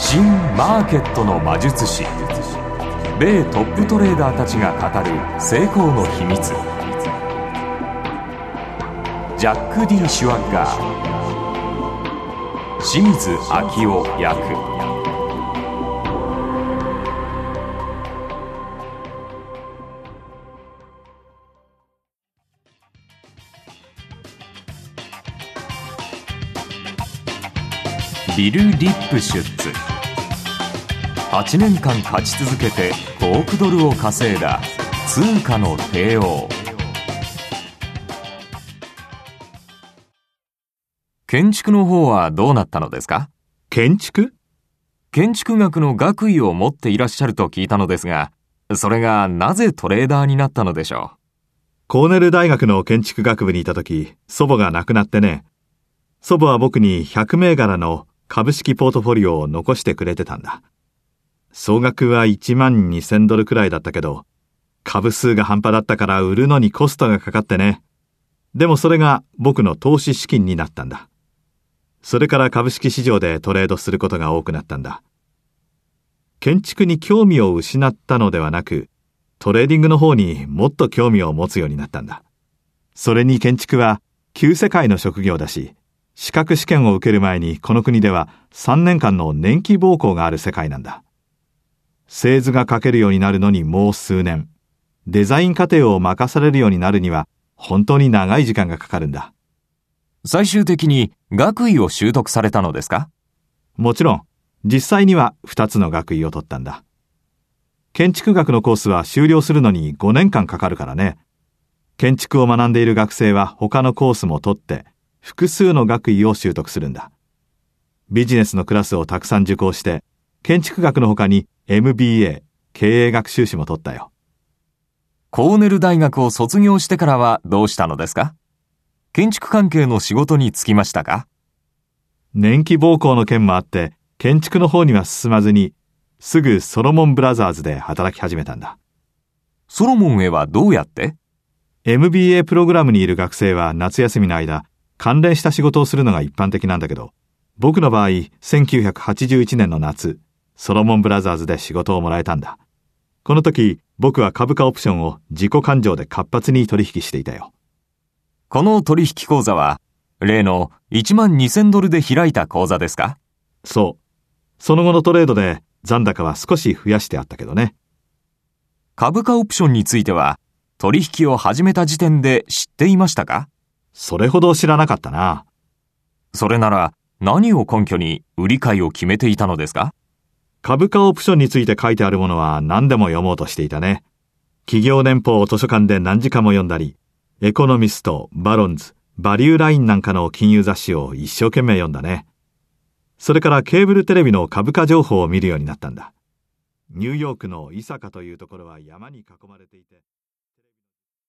新マーケットの魔術師、米トップトレーダーたちが語る成功の秘密。ジャック・ディ・シュワッガー、清水明夫役。ビル・リップシュッツ、8年間勝ち続けて5億ドルを稼いだ通貨の帝王。建築の方はどうなったのですか？ 建築学の学位を持っていらっしゃると聞いたのですが、それがなぜトレーダーになったのでしょう？ コーネル大学の建築学部にいたとき、祖母が亡くなってね。祖母は僕に100銘柄の株式ポートフォリオを残してくれてたんだ。総額は1万2000ドルくらいだったけど、株数が半端だったから売るのにコストがかかってね。でもそれが僕の投資資金になったんだ。それから株式市場でトレードすることが多くなったんだ。建築に興味を失ったのではなく、トレーディングの方にもっと興味を持つようになったんだ。それに建築は旧世界の職業だし、資格試験を受ける前にこの国では3年間の年季奉公がある世界なんだ。製図が書けるようになるのにもう数年。デザイン過程を任されるようになるには本当に長い時間がかかるんだ。 最終的に学位を習得されたのですか？ もちろん、実際には2つの学位を取ったんだ。建築学のコースは修了するのに5年間かかるからね。建築を学んでいる学生は他のコースも取って、複数の学位を習得するんだ。ビジネスのクラスをたくさん受講して、建築学の他に MBA、経営学修士も取ったよ。 コーネル大学を卒業してからはどうしたのですか？建築関係の仕事に就きましたか？ 年季奉公の件もあって、建築の方には進まずに、すぐソロモンブラザーズで働き始めたんだ。 ソロモンへはどうやって？ MBA プログラムにいる学生は夏休みの間、関連した仕事をするのが一般的なんだけど、僕の場合、1981年の夏、ソロモンブラザーズで仕事をもらえたんだ。この時、僕は株価オプションを自己勘定で活発に取引していたよ。 この取引口座は、例の1万2000ドルで開いた口座ですか？ そう。その後のトレードで残高は少し増やしてあったけどね。 株価オプションについては、取引を始めた時点で知っていましたか？ それほど知らなかったな。 それなら何を根拠に売り買いを決めていたのですか？ 株価オプションについて書いてあるものは何でも読もうとしていたね。企業年報を図書館で何時間も読んだり、エコノミスト、バロンズ、バリューラインなんかの金融雑誌を一生懸命読んだね。それからケーブルテレビの株価情報を見るようになったんだ。ニューヨークのイサカというところは山に囲まれていて、